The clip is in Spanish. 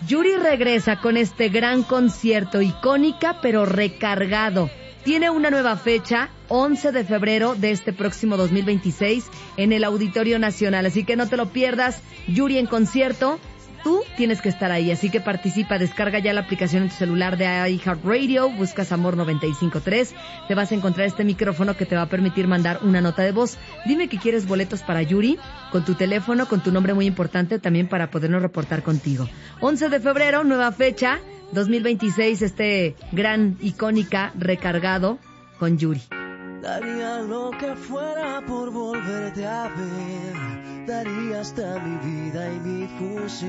Yuri regresa con este gran concierto, icónica pero recargado. Tiene una nueva fecha, 11 de febrero de este próximo 2026, en el Auditorio Nacional. Así que no te lo pierdas, Yuri en concierto. Tú tienes que estar ahí, así que participa, descarga ya la aplicación en tu celular de iHeartRadio, buscas Amor 95.3, te vas a encontrar este micrófono que te va a permitir mandar una nota de voz. Dime que quieres boletos para Yuri, con tu teléfono, con tu nombre muy importante, también para podernos reportar contigo. 11 de febrero, nueva fecha, 2026, este gran, icónica, recargado con Yuri. Daría lo que fuera por volverte a ver, daría hasta mi vida y mi fusión.